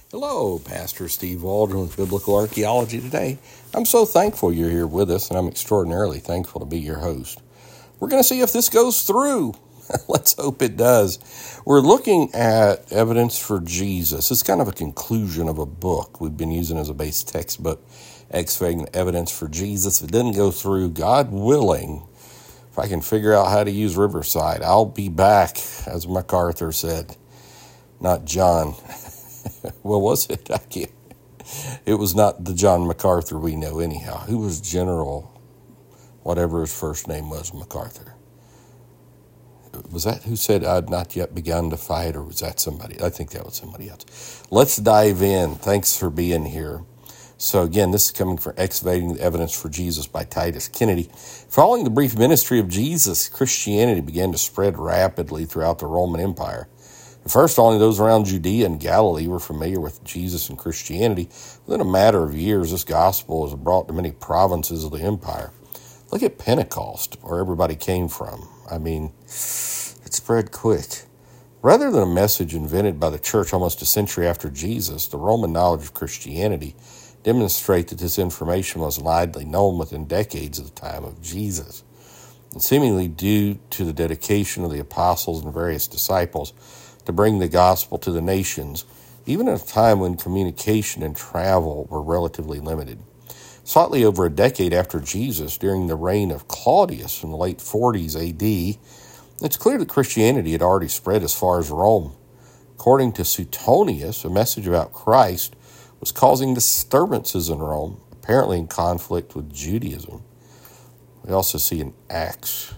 Hello, Pastor Steve Waldron with Biblical Archaeology Today. I'm so thankful you're here with us, and I'm extraordinarily thankful to be your host. We're going to see if this goes through. Let's hope it does. We're looking at evidence for Jesus. It's kind of a conclusion of a book we've been using as a base textbook, excavating evidence for Jesus. If it doesn't go through, God willing, if I can figure out how to use Riverside, I'll be back, as MacArthur said. Not John. Well, was it? I can't. It was not the John MacArthur we know anyhow. Who was General, whatever his first name was, MacArthur? Was that who said, I'd not yet begun to fight, or was that somebody? I think that was somebody else. Let's dive in. Thanks for being here. So again, this is coming from Excavating the Evidence for Jesus by Titus Kennedy. Following the brief ministry of Jesus, Christianity began to spread rapidly throughout the Roman Empire. At first, only those around Judea and Galilee were familiar with Jesus and Christianity. Within a matter of years, this gospel was brought to many provinces of the empire. Look at Pentecost, where everybody came from. I mean, it spread quick. Rather than a message invented by the church almost a century after Jesus, the Roman knowledge of Christianity demonstrate that this information was widely known within decades of the time of Jesus. And seemingly due to the dedication of the apostles and various disciples to bring the gospel to the nations, even at a time when communication and travel were relatively limited. Slightly over a decade after Jesus, during the reign of Claudius in the late 40s AD, it's clear that Christianity had already spread as far as Rome. According to Suetonius, a message about Christ was causing disturbances in Rome, apparently in conflict with Judaism. We also see in Acts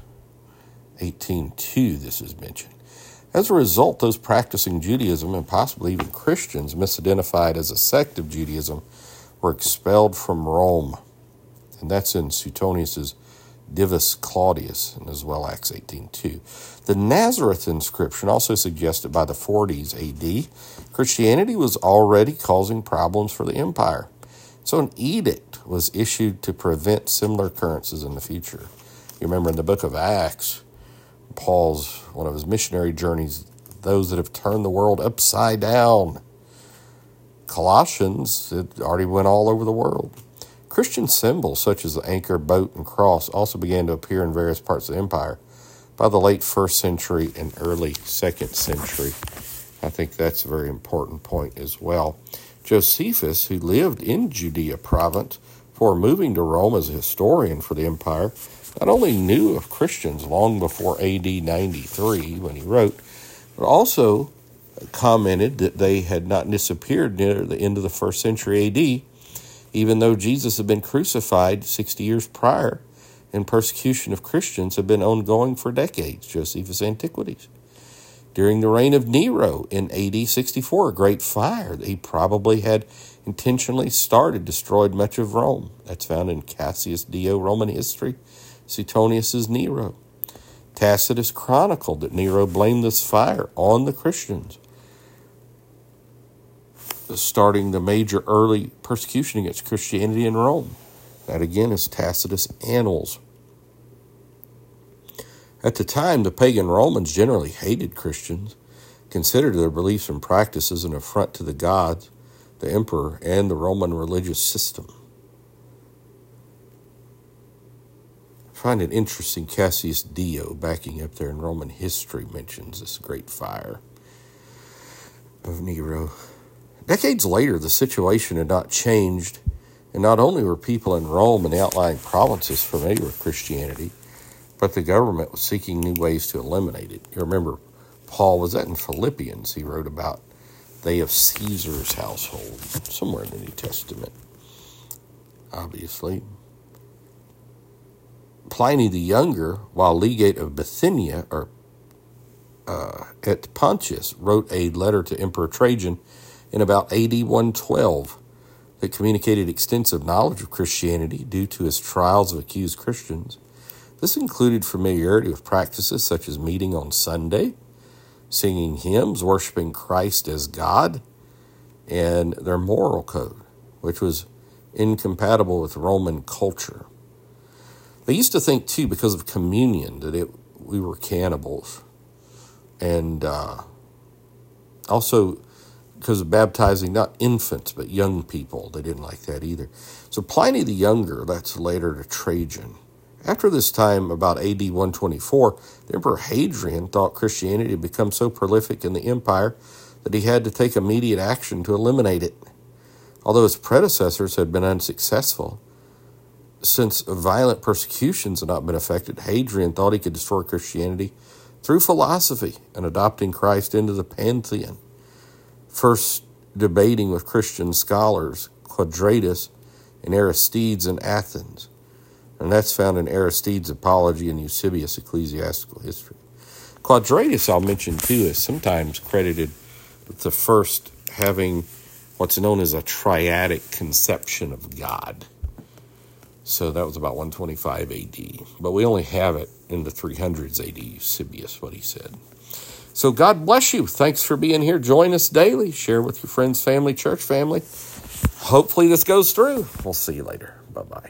18:2 this is mentioned. As a result, those practicing Judaism, and possibly even Christians misidentified as a sect of Judaism, were expelled from Rome. And that's in Suetonius' Divus Claudius, and as well Acts 18:2. The Nazareth inscription also suggested by the 40s AD, Christianity was already causing problems for the empire. So an edict was issued to prevent similar occurrences in the future. You remember in the book of Acts, Paul's, one of his missionary journeys, those that have turned the world upside down. Colossians, it already went all over the world. Christian symbols such as the anchor, boat, and cross also began to appear in various parts of the empire by the late 1st century and early 2nd century. I think that's a very important point as well. Josephus, who lived in Judea province before moving to Rome as a historian for the empire, not only knew of Christians long before AD 93 when he wrote, but also commented that they had not disappeared near the end of the 1st century AD, even though Jesus had been crucified 60 years prior, and persecution of Christians had been ongoing for decades, Josephus' Antiquities. During the reign of Nero in AD 64, a great fire that he probably had intentionally started destroyed much of Rome. That's found in Cassius Dio, Roman History, Suetonius' Nero. Tacitus chronicled that Nero blamed this fire on the Christians, starting the major early persecution against Christianity in Rome. That again is Tacitus' Annals. At the time, the pagan Romans generally hated Christians, considered their beliefs and practices an affront to the gods, the emperor, and the Roman religious system. I find it interesting Cassius Dio, backing up there in Roman history, mentions this great fire of Nero. Decades later, the situation had not changed, and not only were people in Rome and the outlying provinces familiar with Christianity, but the government was seeking new ways to eliminate it. You remember, Paul, was that in Philippians? He wrote about they of Caesar's household, somewhere in the New Testament, obviously. Pliny the Younger, while legate of Bithynia, at Pontus, wrote a letter to Emperor Trajan in about AD 112 that communicated extensive knowledge of Christianity due to his trials of accused Christians. This included familiarity with practices such as meeting on Sunday, singing hymns, worshiping Christ as God, and their moral code, which was incompatible with Roman culture. They used to think, too, because of communion, that we were cannibals. And also, because of baptizing not infants, but young people. They didn't like that either. So Pliny the Younger, that's later to Trajan. After this time, about AD 124, the Emperor Hadrian thought Christianity had become so prolific in the empire that he had to take immediate action to eliminate it. Although his predecessors had been unsuccessful, since violent persecutions had not been effected, Hadrian thought he could destroy Christianity through philosophy and adopting Christ into the pantheon. First debating with Christian scholars, Quadratus and Aristides in Athens. And that's found in Aristides' Apology and Eusebius' Ecclesiastical History. Quadratus, I'll mention too, is sometimes credited with the first having what's known as a triadic conception of God. So that was about 125 AD. But we only have it in the 300s AD, Eusebius, what he said. So God bless you. Thanks for being here. Join us daily. Share with your friends, family, church family. Hopefully this goes through. We'll see you later. Bye-bye.